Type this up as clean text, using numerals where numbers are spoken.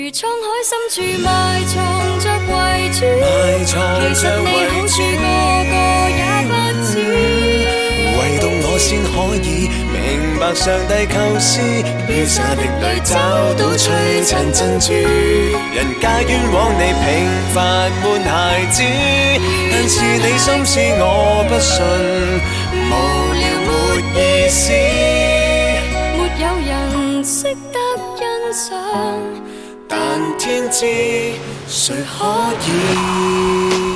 如滄海深處埋藏着遺珠，其實你好處個個也不知， 唯獨我先可以明白上帝構思，於沙礫裏找到璀璨珍珠。人皆冤枉你平凡悶孩子，但是你心思我不信，無聊沒意思。 沒有人識得欣賞， 但天知誰可以？